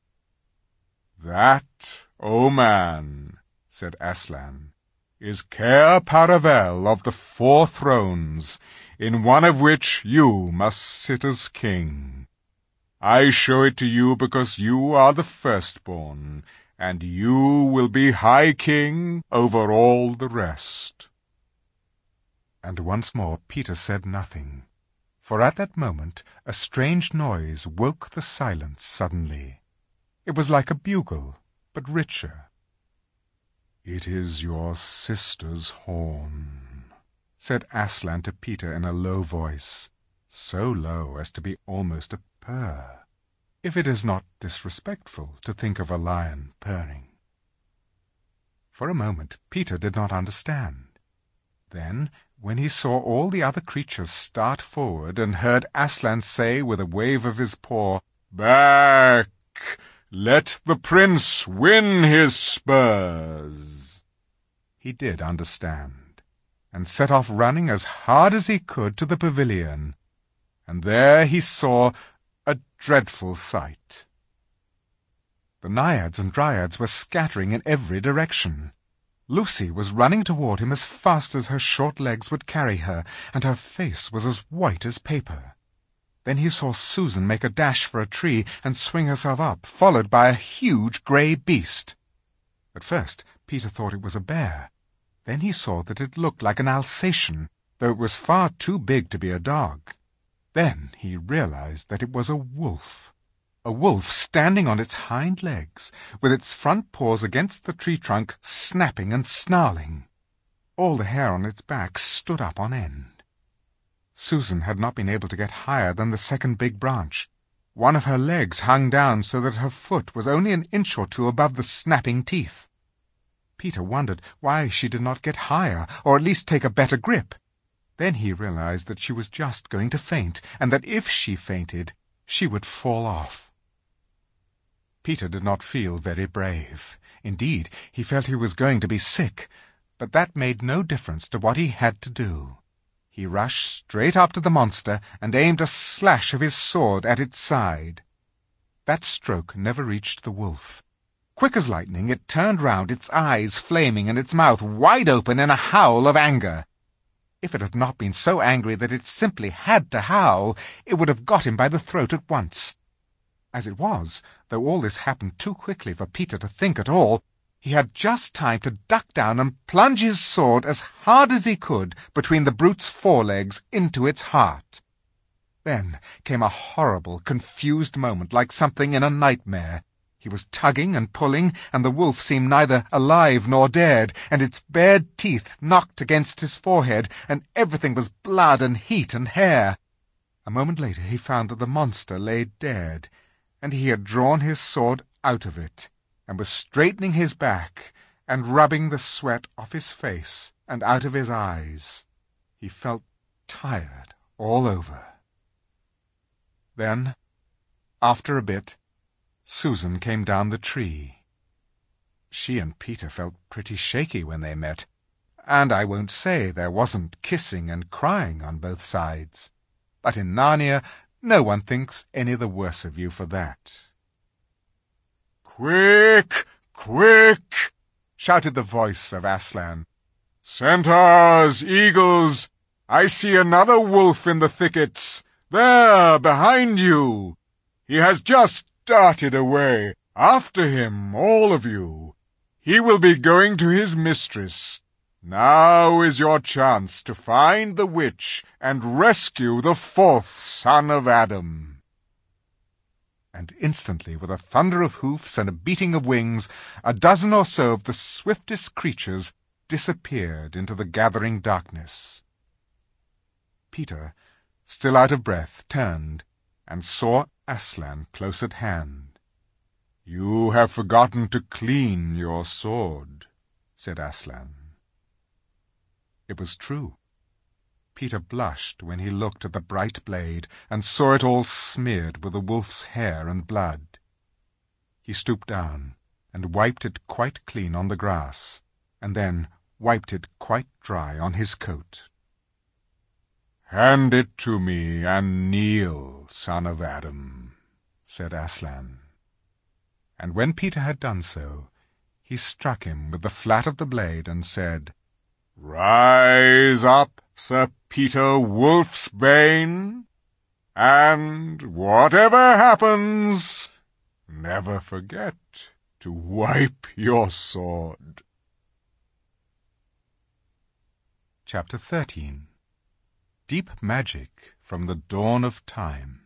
"That, O man," said Aslan, "is Cair Paravel of the Four Thrones, in one of which you must sit as king. I show it to you because you are the firstborn, and you will be High King over all the rest." And once more Peter said nothing, for at that moment a strange noise woke the silence suddenly. It was like a bugle, but richer. "It is your sister's horn," said Aslan to Peter in a low voice, so low as to be almost a purr, if it is not disrespectful to think of a lion purring. For a moment Peter did not understand. Then, when he saw all the other creatures start forward and heard Aslan say with a wave of his paw, Back! Let the prince win his spurs." He did understand, and set off running as hard as he could to the pavilion, and there he saw a dreadful sight. The naiads and dryads were scattering in every direction. Lucy was running toward him as fast as her short legs would carry her, and her face was as white as paper. Then he saw Susan make a dash for a tree and swing herself up, followed by a huge grey beast. At first Peter thought it was a bear. Then he saw that it looked like an Alsatian, though it was far too big to be a dog. Then he realized that it was a wolf. A wolf standing on its hind legs, with its front paws against the tree trunk, snapping and snarling. All the hair on its back stood up on end. Susan had not been able to get higher than the second big branch. One of her legs hung down so that her foot was only an inch or two above the snapping teeth. Peter wondered why she did not get higher, or at least take a better grip. Then he realized that she was just going to faint, and that if she fainted, she would fall off. Peter did not feel very brave. Indeed, he felt he was going to be sick, but that made no difference to what he had to do. He rushed straight up to the monster and aimed a slash of his sword at its side. That stroke never reached the wolf. Quick as lightning, it turned round, its eyes flaming and its mouth wide open in a howl of anger. If it had not been so angry that it simply had to howl, it would have got him by the throat at once. As it was, though all this happened too quickly for Peter to think at all, he had just time to duck down and plunge his sword as hard as he could between the brute's forelegs into its heart. Then came a horrible, confused moment, like something in a nightmare. He was tugging and pulling, and the wolf seemed neither alive nor dead, and its bared teeth knocked against his forehead, and everything was blood and heat and hair. A moment later he found that the monster lay dead, and he had drawn his sword out of it, and was straightening his back and rubbing the sweat off his face and out of his eyes. He felt tired all over. Then, after a bit, Susan came down the tree. She and Peter felt pretty shaky when they met, and I won't say there wasn't kissing and crying on both sides, but in Narnia no one thinks any the worse of you for that. "Quick! Quick!" shouted the voice of Aslan. "Centaurs, eagles, I see another wolf in the thickets. There, behind you. He has just darted away. After him, all of you. He will be going to his mistress. Now is your chance to find the witch and rescue the fourth son of Adam." And instantly, with a thunder of hoofs and a beating of wings, a dozen or so of the swiftest creatures disappeared into the gathering darkness. Peter, still out of breath, turned and saw Aslan close at hand. "You have forgotten to clean your sword," said Aslan. It was true. Peter blushed when he looked at the bright blade and saw it all smeared with the wolf's hair and blood. He stooped down and wiped it quite clean on the grass, and then wiped it quite dry on his coat. "Hand it to me and kneel, son of Adam," said Aslan. And when Peter had done so, he struck him with the flat of the blade and said, "Rise up, Sir Peter Wolfsbane, and whatever happens, never forget to wipe your sword." Chapter thirteen. Deep Magic from the Dawn of Time.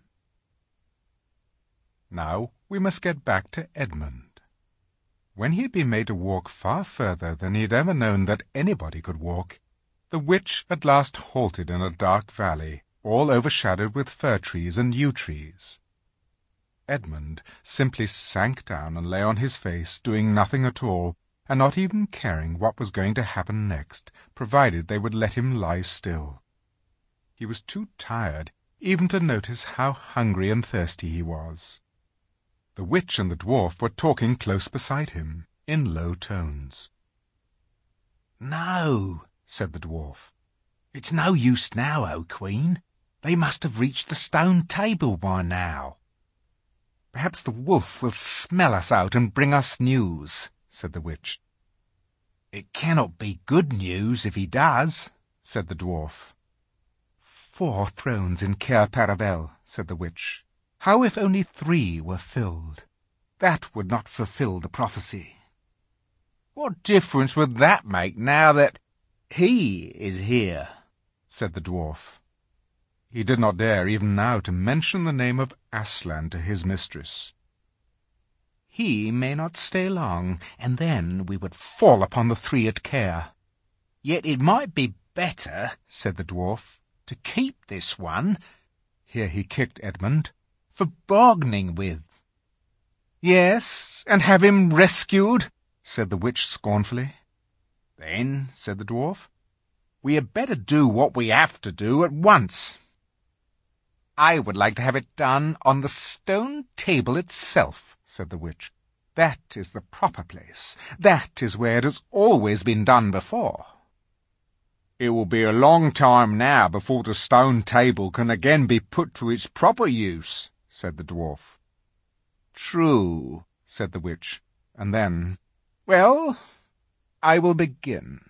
Now we must get back to Edmund. When he had been made to walk far further than he had ever known that anybody could walk, the witch at last halted in a dark valley, all overshadowed with fir trees and yew trees. Edmund simply sank down and lay on his face, doing nothing at all, and not even caring what was going to happen next, provided they would let him lie still. He was too tired even to notice how hungry and thirsty he was. The witch and the dwarf were talking close beside him, in low tones. "No," said the dwarf. "It's no use now, O Queen. They must have reached the stone table by now." "Perhaps the wolf will smell us out and bring us news," said the witch. "It cannot be good news if he does," said the dwarf. "Four thrones in Cair Paravel," said the witch. "How if only three were filled? That would not fulfill the prophecy." "What difference would that make now that he is here?" said the dwarf. He did not dare even now to mention the name of Aslan to his mistress. "He may not stay long, and then we would fall upon the three at Cair. Yet it might be better," said the dwarf, "to keep this one," here he kicked Edmund, "for bargaining with." "Yes, and have him rescued," said the witch scornfully. "Then," said the dwarf, "we had better do what we have to do at once." "I would like to have it done on the stone table itself," said the witch. "That is the proper place. That is where it has always been done before." "It will be a long time now before the stone table can again be put to its proper use," said the dwarf. "True," said the witch, and then, "Well, I will begin."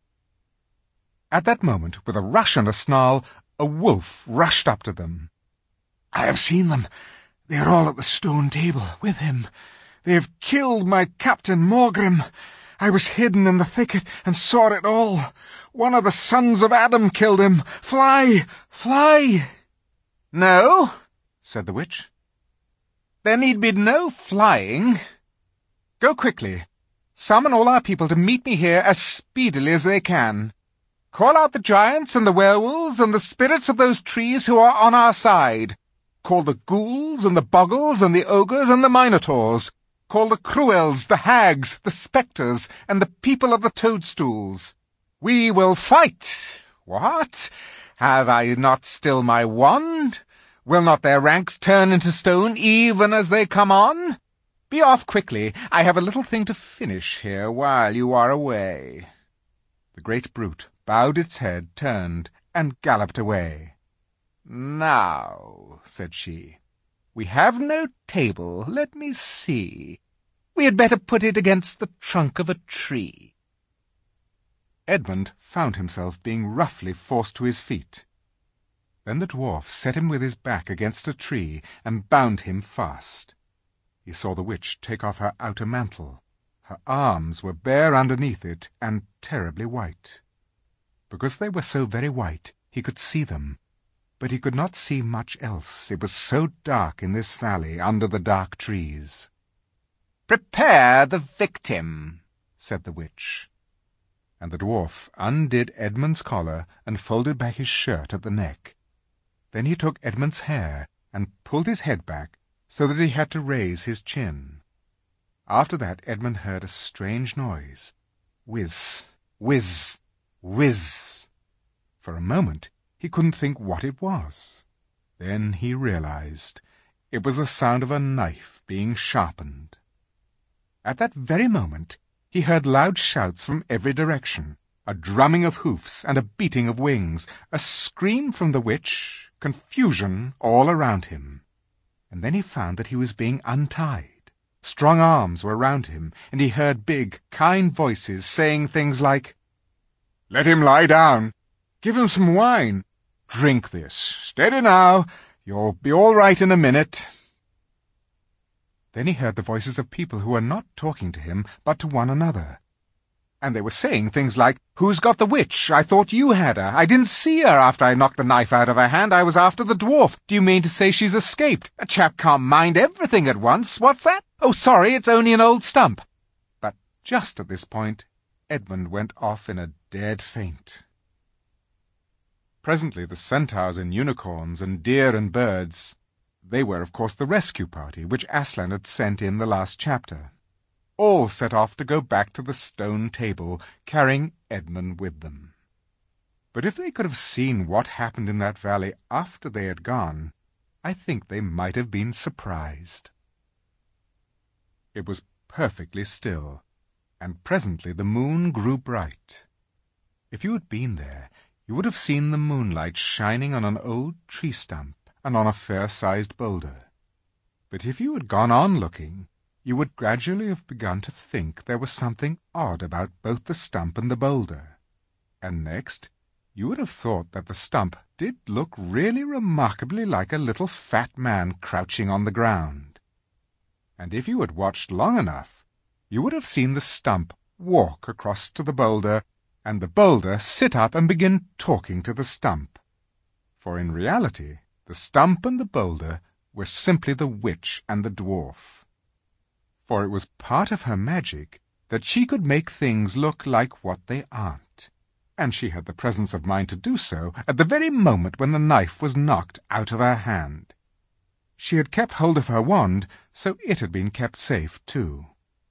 At that moment, with a rush and a snarl, a wolf rushed up to them. "I have seen them. They are all at the stone table with him. They have killed my Captain Morgrim. I was hidden in the thicket and saw it all. One of the sons of Adam killed him. Fly! Fly!" "No," said the witch. "there need be no flying. Go quickly. Summon all our people to meet me here as speedily as they can. Call out the giants and the werewolves and the spirits of those trees who are on our side. Call the ghouls and the bogles and the ogres and the minotaurs. Call the cruels, the hags, the spectres, and the people of the toadstools. We will fight. What? Have I not still my wand? Will not their ranks turn into stone even as they come on? Be off quickly. I have a little thing to finish here while you are away." The great brute bowed its head, turned, and galloped away. "Now," said she, "we have no table. Let me see. We had better put it against the trunk of a tree." Edmund found himself being roughly forced to his feet. Then the dwarf set him with his back against a tree and bound him fast. He saw the witch take off her outer mantle. Her arms were bare underneath it and terribly white. Because they were so very white, he could see them, but he could not see much else. It was so dark in this valley under the dark trees. "Prepare the victim," said the witch. And the dwarf undid Edmund's collar and folded back his shirt at the neck. Then he took Edmund's hair and pulled his head back so that he had to raise his chin. After that Edmund heard a strange noise. Whiz, whiz, whiz. For a moment he couldn't think what it was. Then he realized it was the sound of a knife being sharpened. At that very moment he heard loud shouts from every direction, a drumming of hoofs and a beating of wings, a scream from the witch, confusion all around him. And then he found that he was being untied. Strong arms were round him, and he heard big, kind voices saying things like, "Let him lie down. Give him some wine. Drink this. Steady now. You'll be all right in a minute." Then he heard the voices of people who were not talking to him, but to one another. And they were saying things like, "Who's got the witch? I thought you had her. I didn't see her after I knocked the knife out of her hand. I was after the dwarf. Do you mean to say she's escaped? A chap can't mind everything at once. What's that? Oh, sorry, it's only an old stump." But just at this point, Edmund went off in a dead faint. Presently the centaurs and unicorns and deer and birds, they were, of course, the rescue party which Aslan had sent in the last chapter, all set off to go back to the stone table, carrying Edmund with them. But if they could have seen what happened in that valley after they had gone, I think they might have been surprised. It was perfectly still, and presently the moon grew bright. If you had been there, you would have seen the moonlight shining on an old tree stump and on a fair-sized boulder. But if you had gone on looking, you would gradually have begun to think there was something odd about both the stump and the boulder. And next, you would have thought that the stump did look really remarkably like a little fat man crouching on the ground. And if you had watched long enough, you would have seen the stump walk across to the boulder, and the boulder sit up and begin talking to the stump. For in reality, the stump and the boulder were simply the witch and the dwarf. For it was part of her magic that she could make things look like what they aren't, and she had the presence of mind to do so at the very moment when the knife was knocked out of her hand. She had kept hold of her wand, so it had been kept safe too.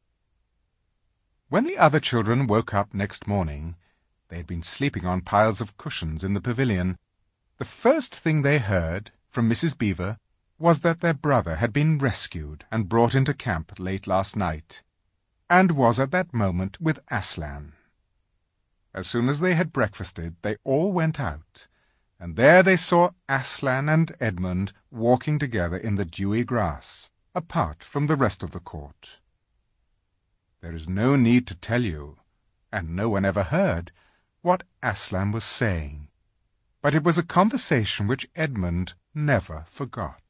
When the other children woke up next morning, they had been sleeping on piles of cushions in the pavilion. The first thing they heard from Missus Beaver was that their brother had been rescued and brought into camp late last night, and was at that moment with Aslan. As soon as they had breakfasted, they all went out, and there they saw Aslan and Edmund walking together in the dewy grass, apart from the rest of the court. There is no need to tell you, and no one ever heard, what Aslan was saying, but it was a conversation which Edmund never forgot.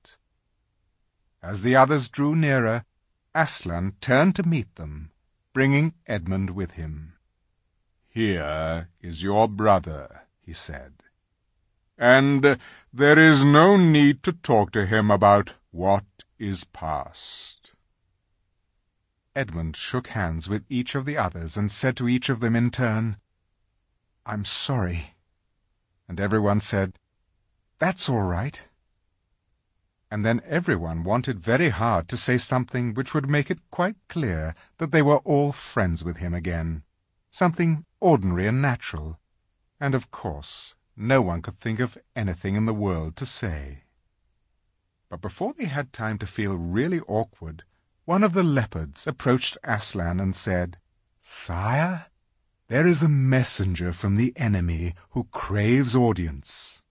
As the others drew nearer, Aslan turned to meet them, bringing Edmund with him. "Here is your brother," he said, "and there is no need to talk to him about what is past." Edmund shook hands with each of the others and said to each of them in turn, "I'm sorry." And everyone said, "That's all right." And then everyone wanted very hard to say something which would make it quite clear that they were all friends with him again, something ordinary and natural, and of course no one could think of anything in the world to say. But before they had time to feel really awkward, one of the leopards approached Aslan and said, "Sire, there is a messenger from the enemy who craves audience."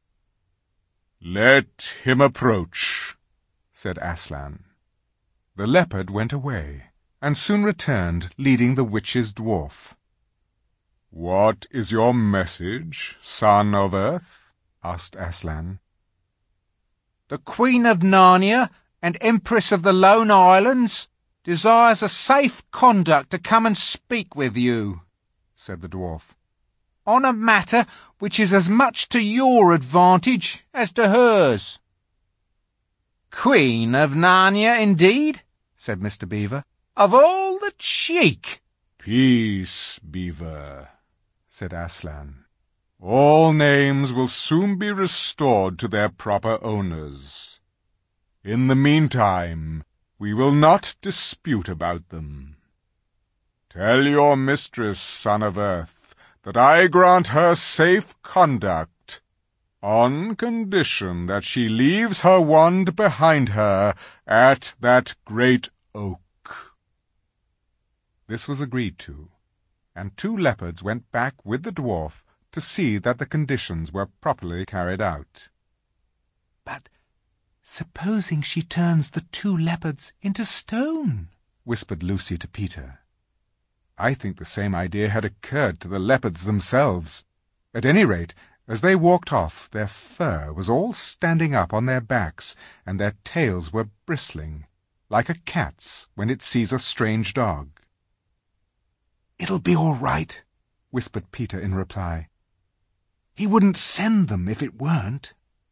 "Let him approach," said Aslan. The leopard went away, and soon returned leading the witch's dwarf. "What is your message, son of Earth?" asked Aslan. "The Queen of Narnia and Empress of the Lone Islands desires a safe conduct to come and speak with you," said the dwarf, "on a matter which is as much to your advantage as to hers." "Queen of Narnia, indeed?" said Mister Beaver. "Of all the cheek!" "Peace, Beaver," said Aslan. "All names will soon be restored to their proper owners. In the meantime, we will not dispute about them. Tell your mistress, son of Earth, that I grant her safe conduct, on condition that she leaves her wand behind her at that great oak." This was agreed to, and two leopards went back with the dwarf to see that the conditions were properly carried out. "But supposing she turns the two leopards into stone?" whispered Lucy to Peter. I think the same idea had occurred to the leopards themselves. At any rate, as they walked off, their fur was all standing up on their backs, and their tails were bristling, like a cat's when it sees a strange dog. "It'll be all right," whispered Peter in reply. "He wouldn't send them if it weren't."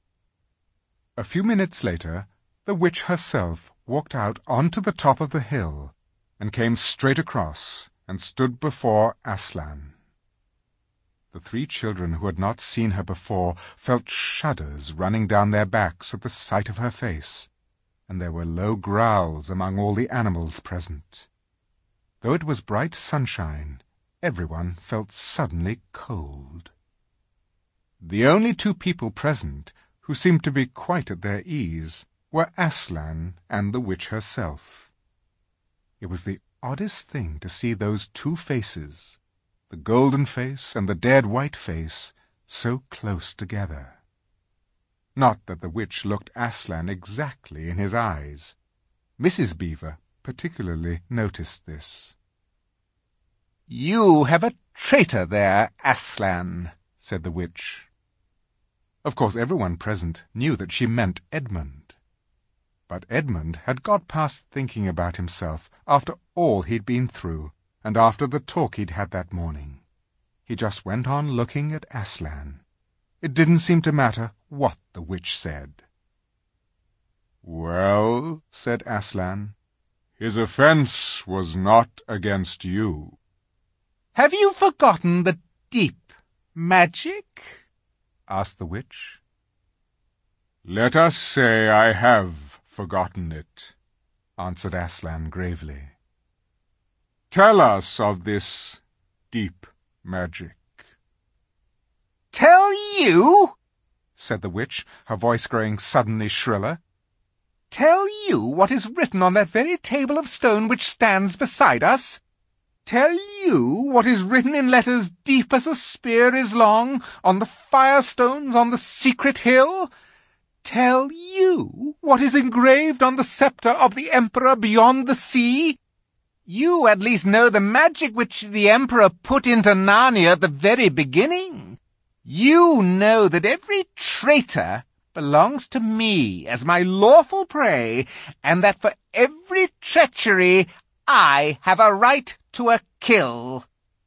A few minutes later, the witch herself walked out onto the top of the hill, and came straight across, and stood before Aslan. The three children who had not seen her before felt shudders running down their backs at the sight of her face, and there were low growls among all the animals present. Though it was bright sunshine, everyone felt suddenly cold. The only two people present who seemed to be quite at their ease were Aslan and the witch herself. It was the oddest thing to see those two faces, the golden face and the dead white face, so close together. Not that the witch looked Aslan exactly in his eyes. Missus Beaver particularly noticed this. "You have a traitor there, Aslan," said the witch. Of course everyone present knew that she meant Edmund. But Edmund had got past thinking about himself after all he'd been through, and after the talk he'd had that morning. He just went on looking at Aslan. It didn't seem to matter what the witch said. "Well," said Aslan, "his offence was not against you." "Have you forgotten the deep magic?" asked the witch. "Let us say I have forgotten it," answered Aslan gravely. "Tell us of this deep magic." "Tell you?" said the witch, her voice growing suddenly shriller. "Tell you what is written on that very table of stone which stands beside us? Tell you what is written in letters deep as a spear is long on the firestones on the secret hill? Tell you what is engraved on the sceptre of the Emperor beyond the sea? You at least know the magic which the Emperor put into Narnia at the very beginning. You know that every traitor belongs to me as my lawful prey, and that for every treachery I have a right to a kill."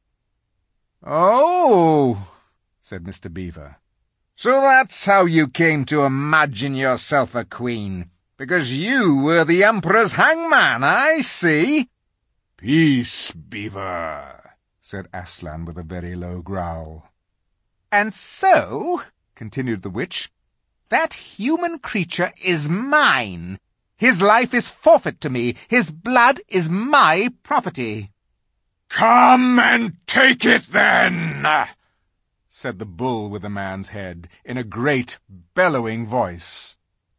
"Oh," said Mister Beaver. "So that's how you came to imagine yourself a queen, because you were the Emperor's hangman, I see." "Peace, Beaver," said Aslan with a very low growl. "And so," continued the witch, "that human creature is mine. His life is forfeit to me. His blood is my property." "Come and take it, then," said the bull with the man's head, in a great, bellowing voice.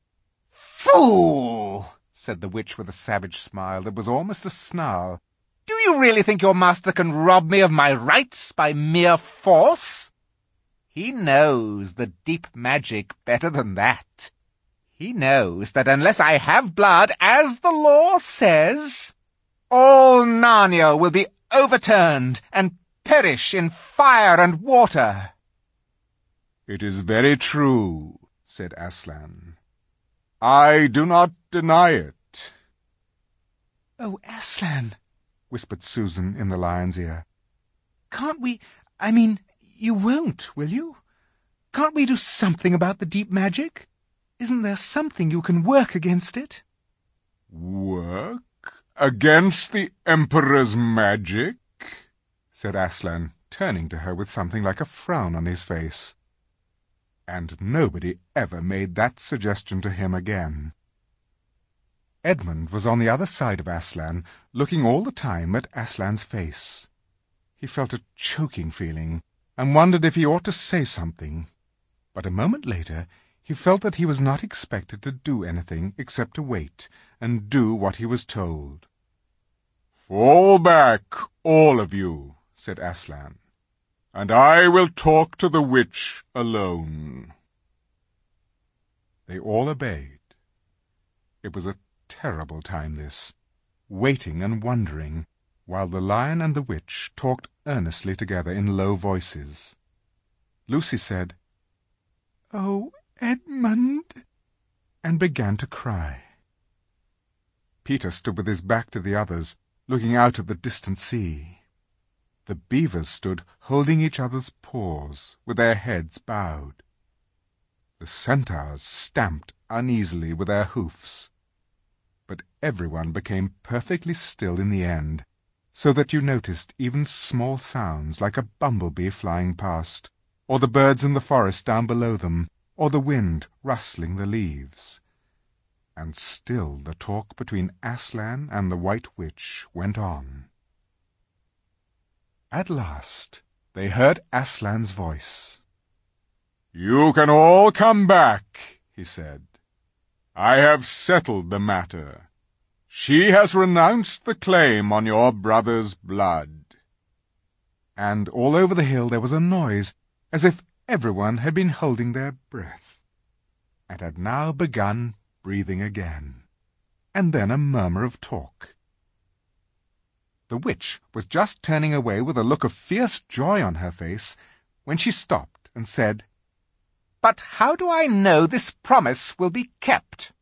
"Fool!" said the witch with a savage smile that was almost a snarl. "Do you really think your master can rob me of my rights by mere force? He knows the deep magic better than that. He knows that unless I have blood, as the law says, all Narnia will be overturned and perish in fire and water." "It is very true," said Aslan. "I do not deny it." "Oh, Aslan," whispered Susan in the lion's ear. "Can't we... I mean, you won't, will you? Can't we do something about the deep magic? Isn't there something you can work against it?" "Work against the Emperor's magic?" said Aslan, turning to her with something like a frown on his face. And nobody ever made that suggestion to him again. Edmund was on the other side of Aslan, looking all the time at Aslan's face. He felt a choking feeling, and wondered if he ought to say something. But a moment later he felt that he was not expected to do anything except to wait, and do what he was told. "Fall back, all of you," said Aslan, "and I will talk to the witch alone." They all obeyed. It was a terrible time, this, waiting and wondering, while the lion and the witch talked earnestly together in low voices. Lucy said, "Oh, Edmund," and began to cry. Peter stood with his back to the others, looking out at the distant sea. The beavers stood holding each other's paws, with their heads bowed. The centaurs stamped uneasily with their hoofs. But everyone became perfectly still in the end, so that you noticed even small sounds like a bumblebee flying past, or the birds in the forest down below them, or the wind rustling the leaves. And still the talk between Aslan and the White Witch went on. At last they heard Aslan's voice. "You can all come back," he said. "I have settled the matter. She has renounced the claim on your brother's blood." And all over the hill there was a noise, as if everyone had been holding their breath, and had now begun breathing again, and then a murmur of talk. The witch was just turning away with a look of fierce joy on her face, when she stopped and said, "But how do I know this promise will be kept?"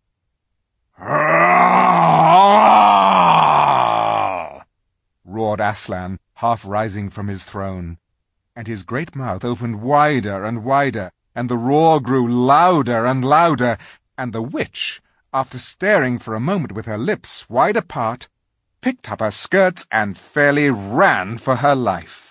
roared Aslan, half rising from his throne, and his great mouth opened wider and wider, and the roar grew louder and louder, and the witch, after staring for a moment with her lips wide apart, picked up her skirts and fairly ran for her life.